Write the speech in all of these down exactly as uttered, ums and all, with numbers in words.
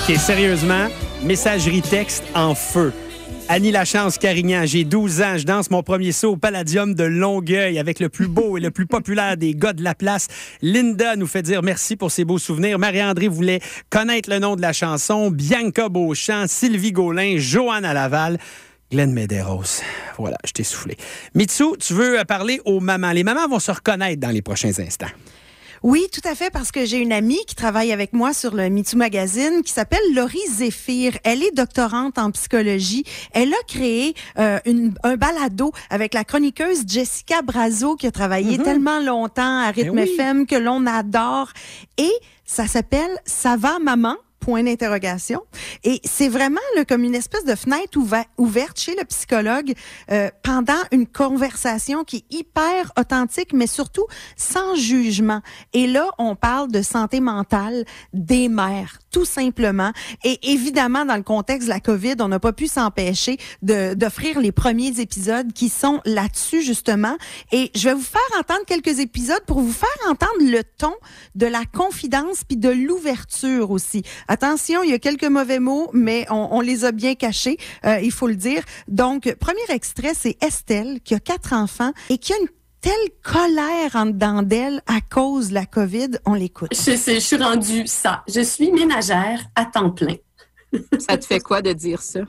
OK, sérieusement, messagerie texte en feu. Annie Lachance Carignan, j'ai douze ans, je danse mon premier saut au Palladium de Longueuil avec le plus beau et le plus populaire des gars de la place. Linda nous fait dire merci pour ses beaux souvenirs. Marie-André voulait connaître le nom de la chanson. Bianca Beauchamp, Sylvie Gaulin, Joanne à Laval, Glenn Medeiros. Voilà, je t'ai soufflé. Mitsou, tu veux parler aux mamans. Les mamans vont se reconnaître dans les prochains instants. Oui, tout à fait, parce que j'ai une amie qui travaille avec moi sur le MeToo Magazine qui s'appelle Laurie Zéphir. Elle est doctorante en psychologie. Elle a créé euh, une, un balado avec la chroniqueuse Jessica Brazo qui a travaillé mm-hmm. tellement longtemps à Rythme oui. F M que l'on adore. Et ça s'appelle « Ça va, maman ?» point d'interrogation. Et c'est vraiment là, comme une espèce de fenêtre ouva- ouverte chez le psychologue euh, pendant une conversation qui est hyper authentique, mais surtout sans jugement. Et là, on parle de santé mentale des mères, tout simplement. Et évidemment, dans le contexte de la COVID, on n'a pas pu s'empêcher de, d'offrir les premiers épisodes qui sont là-dessus, justement. Et je vais vous faire entendre quelques épisodes pour vous faire entendre le ton de la confidence puis de l'ouverture aussi. Attention, il y a quelques mauvais mots, mais on, on les a bien cachés, euh, il faut le dire. Donc, premier extrait, c'est Estelle, qui a quatre enfants et qui a une telle colère en dedans d'elle à cause de la COVID. On l'écoute. Je, sais, je suis rendue ça. Je suis ménagère à temps plein. Ça te fait quoi de dire ça?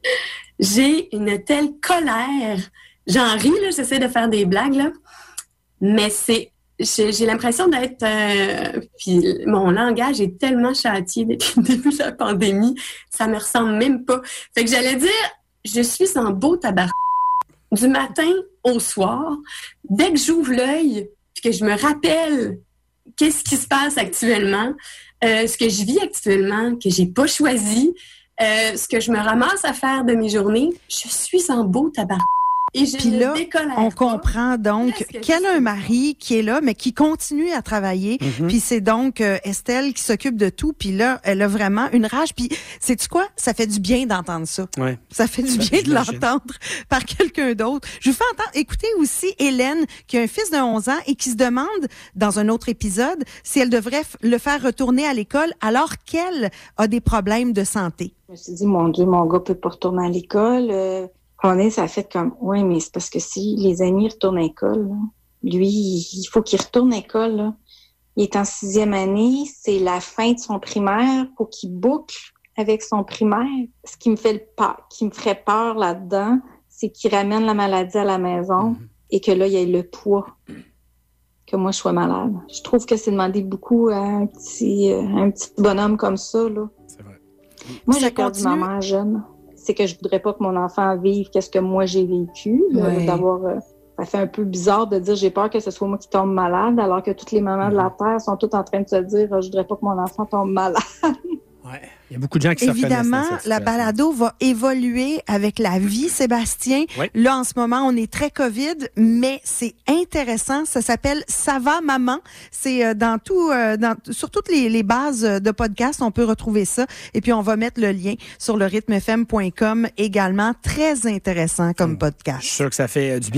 J'ai une telle colère. J'en ris, là, j'essaie de faire des blagues, là. Mais c'est... J'ai, j'ai l'impression d'être... Euh, puis mon langage est tellement châtié depuis le début de la pandémie, ça me ressemble même pas. Fait que j'allais dire, je suis en beau tabac du matin au soir. Dès que j'ouvre l'œil, puis que je me rappelle qu'est-ce qui se passe actuellement, euh, ce que je vis actuellement, que j'ai pas choisi, euh, ce que je me ramasse à faire de mes journées, je suis en beau tabac. Et je Puis là, on pas. comprend donc qu'elle a un mari qui est là, mais qui continue à travailler. Mm-hmm. Puis c'est donc euh, Estelle qui s'occupe de tout. Puis là, elle a vraiment une rage. Puis sais-tu quoi? Ça fait du bien d'entendre ça. Ouais. Ça fait du bien de l'entendre par quelqu'un d'autre. Je vous fais entendre, écoutez aussi Hélène, qui a un fils de onze ans et qui se demande, dans un autre épisode, si elle devrait f- le faire retourner à l'école alors qu'elle a des problèmes de santé. Je me suis dit, mon Dieu, mon gars peut pas retourner à l'école. Euh... On est, ça a fait comme, ouais, mais c'est parce que si les amis retournent à l'école, là, lui, il faut qu'il retourne à l'école, là. Il est en sixième année, c'est la fin de son primaire, faut qu'il boucle avec son primaire. Ce qui me fait le peur, qui me ferait peur là-dedans, c'est qu'il ramène la maladie à la maison mm-hmm. et que là, il y ait le poids que moi, je sois malade. Je trouve que c'est demander beaucoup à un petit, un petit bonhomme comme ça, là. C'est vrai. Moi, ça j'ai perdu ma mère jeune. C'est que je voudrais pas que mon enfant vive qu'est-ce que moi j'ai vécu, ouais. euh, d'avoir euh, ça fait un peu bizarre de dire j'ai peur que ce soit moi qui tombe malade alors que toutes les mamans de la terre sont toutes en train de se dire je voudrais pas que mon enfant tombe malade. Ouais, il y a beaucoup de gens qui se reconnaissent Évidemment, dans cette la balado va évoluer avec la vie, Sébastien. Oui. Là, en ce moment, on est très COVID, mais c'est intéressant. Ça s'appelle « Ça va, maman ». C'est euh, dans tout, euh, dans, sur toutes les, les bases de podcasts, on peut retrouver ça. Et puis, on va mettre le lien sur le rythme f m point com également. Très intéressant comme mmh. podcast. Je suis sûr que ça fait du bien.